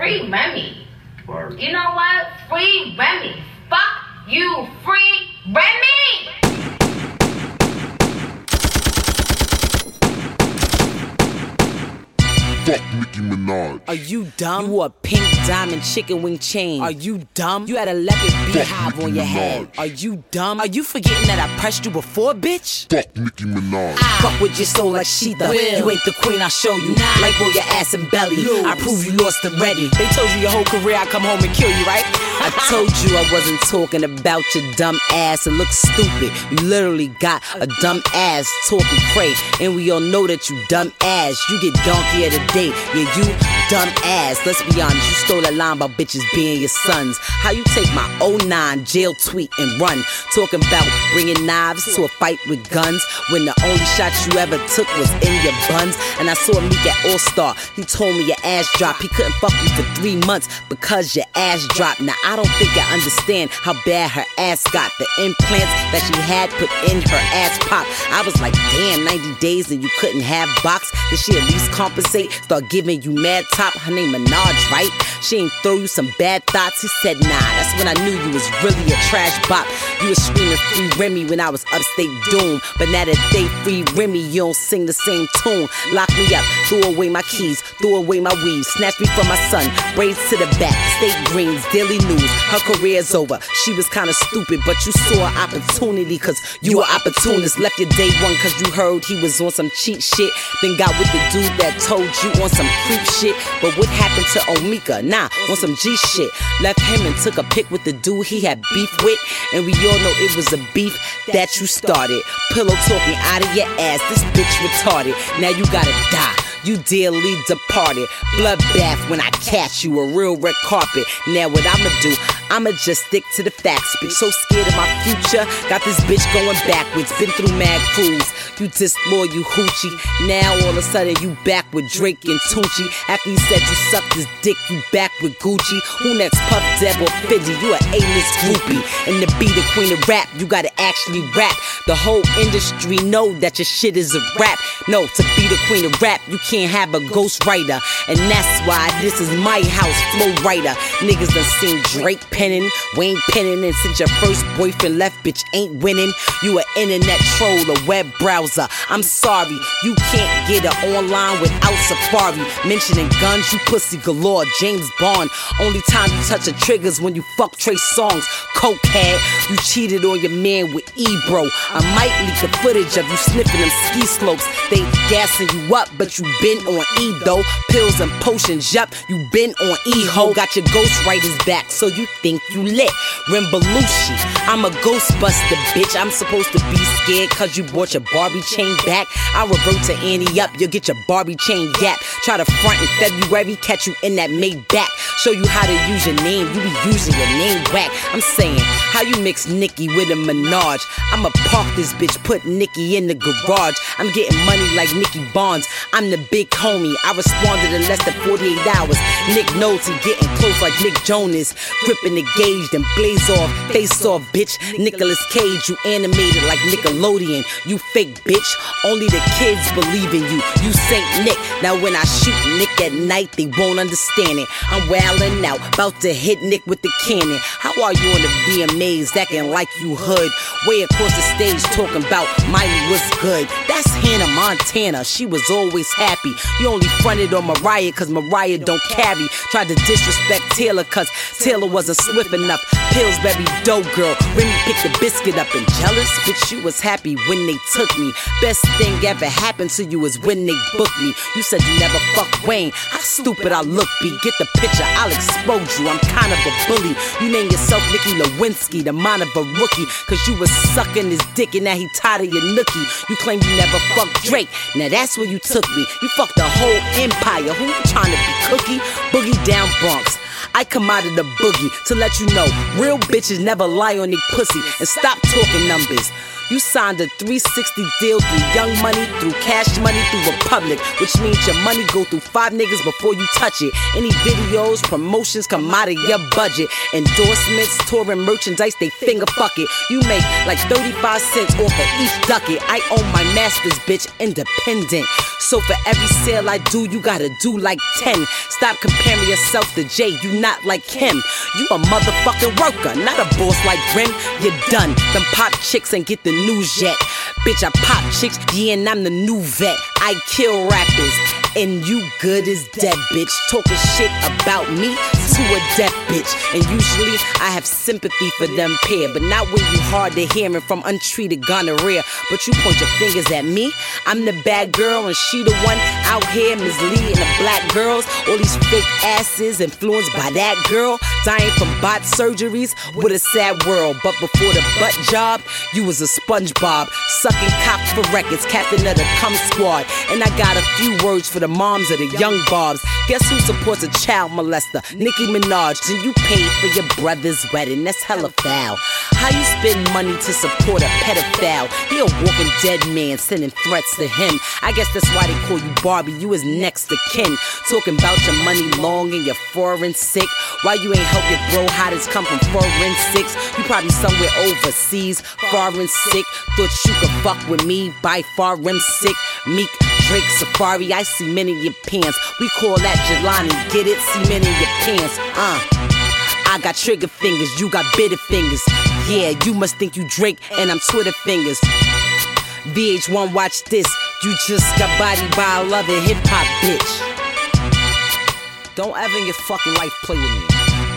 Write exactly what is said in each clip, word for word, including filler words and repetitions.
Free Remy. Word. You know what? Free Remy. Fuck you, free Remy! Fuck Nicki Minaj. Are you dumb? You wore a pink diamond chicken wing chain. Are you dumb? You had a leopard beehive on your head. Are you dumb? Are you forgetting that I pressed you before, bitch? Fuck Nicki Minaj. I fuck with your soul like Sheetha. You ain't the queen, I'll show you. Nah. Like roll your ass and belly. Lose. I prove you lost already. They told you your whole career I come home and kill you, right? I told you I wasn't talking about your dumb ass. It looks stupid. You literally got a dumb ass talking cray. And we all know that you dumb ass. You get donkey of the day. Yeah, you dumb ass. Let's be honest, you stole that line about bitches being your sons. How you take my oh nine jail tweet and run? Talking about bringing knives to a fight with guns when the only shot you ever took was in your buns. And I saw Meek at All Star. He told me your ass dropped. He couldn't fuck you for three months because your ass dropped. Now I don't think I understand how bad her ass got. The implants that she had put in her ass pop. I was like, damn, ninety days and you couldn't have box. Did she at least compensate? Start giving you mad top. Her name Minaj, right? She ain't throw you some bad thoughts. He said, nah, that's when I knew you was really a trash bop. You was screaming free Remy when I was upstate doom. But now that they free Remy, you don't sing the same tune. Lock me up, threw away my keys, threw away my weave, snatched me from my son, braids to the back, state greens, daily news. Her career's over. She was kinda stupid, but you saw an opportunity cause you were opportunist. Left your day one cause you heard he was on some cheat shit. Then got with the dude that told you on some creep shit. But what happened to Omika? Nah, on some G shit. Left him and took a pic with the dude he had beef with. And we all know it was a beef that you started. Pillow talking out of your ass, this bitch retarded. Now you gotta die. You dearly departed. Bloodbath when I catch you, a real red carpet. Now what I'ma do, I'ma just stick to the facts. Bitch, so scared of my future, got this bitch going backwards. Been through mad crews, you dissed more, you hoochie. Now all of a sudden you back with Drake and Tucci. After he said you sucked his dick, you back with Gucci. Who next, Puff, Deb, or Fiddy? You a A-list groupie. And to be the queen of rap, you gotta actually rap. The whole industry know that your shit is a rap. No, to be the queen of rap, you can't have a ghost writer. And that's why this is my house, flow writer. Niggas done seen Drake penning, Wayne penning. And since your first boyfriend left, bitch ain't winning. You an internet troll, a web browser. I'm sorry, you can't get it online without Safari. Mentioning guns, you pussy galore, James Bond. Only time you touch the triggers when you fuck Trey Songz. Cokehead, you cheated on your man with Ebro. I might leak the footage of you sniffing them ski slopes. They gassing you up, but you been on E though. Pills and potions, yup, you been on E-ho. Got your ghostwriters back, so you think you lit. Rimbalushi, I'm a ghostbuster, bitch. I'm supposed to be scared cause you bought your Barbie chain back. I'll revert to Annie up, you'll get your Barbie chain gap. Try to front in February, catch you in that Maybach. Show you how to use your name, you be using your name whack. I'm saying, how you mix Nicki with a Minaj? I'ma park this bitch, put Nicki in the garage. I'm getting money like Nicki Bonds, I'm the big homie. I responded in less than forty-eight hours. Nick knows he getting close like Nick Jonas. Gripping the gauge, then blaze off, face off, bitch. Nicolas Cage, you animated like Nickelodeon. You fake bitch, only the kids believe in you. You Saint Nick, now when I shoot Nick at night, they won't understand it. I'm wildin' out, about to hit Nick with the cannon. How are you on the V M As, acting like you hood? Way across the stage talking about Miley was good. That's Hannah Montana, she was always happy. You only fronted on Mariah cause Mariah don't carry. Tried to disrespect Taylor cause Taylor wasn't swift enough. Pillsbury dough girl, Remy picked the biscuit up and jealous. Bitch, you was happy when they took me. Best thing ever happened to you is when they booked me. You said you never fucked Wayne. How stupid I look, B. Get the picture, I'll expose you. I'm kind of a bully. You name yourself Nicki Lewinsky, the mind of a rookie. Cause you was sucking his dick and now he tired of your nookie. You claim you never fucked Drake. Now that's where you took me. You fucked the whole empire. Who you trying to be, Cookie? Boogie down Bronx. I come out of the boogie to let you know real bitches never lie on their pussy and stop talking numbers. You signed a three sixty deal through Young Money, through Cash Money, through Republic, which means your money go through five niggas before you touch it. Any videos, promotions come out of your budget. Endorsements, touring merchandise, they finger fuck it. You make like thirty-five cents off of each ducket. I own my masters, bitch, independent. So for every sale I do, you gotta do like ten. Stop comparing yourself to Jay, you not like him. You a motherfucking worker, not a boss like Grim. You're done. Them pop chicks ain't get the news yet. Bitch, I pop chicks, yeah, and I'm the new vet. I kill rappers, and you good as dead, bitch. Talking shit about me to a deaf bitch. And usually I have sympathy for them pair, but not when you hard to hearing from untreated gonorrhea. But you point your fingers at me. I'm the bad girl, and she the one out here misleading the black girls. All these fake asses influenced by that girl, dying from bot surgeries with a sad world. But before the butt job, you was a SpongeBob, sucking cock for records, captain of the cum squad. And I got a few words for the moms of the young bobs. Guess who supports a child molester? Nicki Minaj. And you paid for your brother's wedding, that's hella foul. How you spend money to support a pedophile? He a walking dead man sending threats to him. I guess that's why they call you Barbie, you his next to kin. Talking about your money long and your foreign sick. Why you ain't help your bro hottest come from foreign six? You probably somewhere overseas, foreign sick. Thought you could fuck with me, by foreign sick. Meek, Drake, Safari, I see men in your pants. We call that Jelani, get it? See men in your pants, uh. I got trigger fingers, you got bitter fingers. Yeah, you must think you Drake and I'm Twitter fingers. V H one, watch this. You just got bodied by a loving hip hop bitch. Don't ever in your fucking life play with me.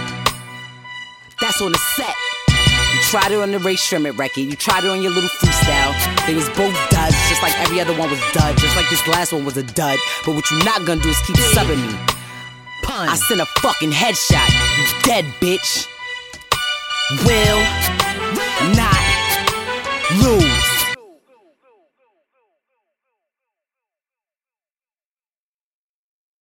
That's on the set. You tried it on the Ray Sherman record. You tried it on your little freestyle. They was both duds, just like every other one was dud. Just like this last one was a dud. But what you not gonna do is keep subbing me. Pun. I sent a fucking headshot. You dead, bitch. Will not lose.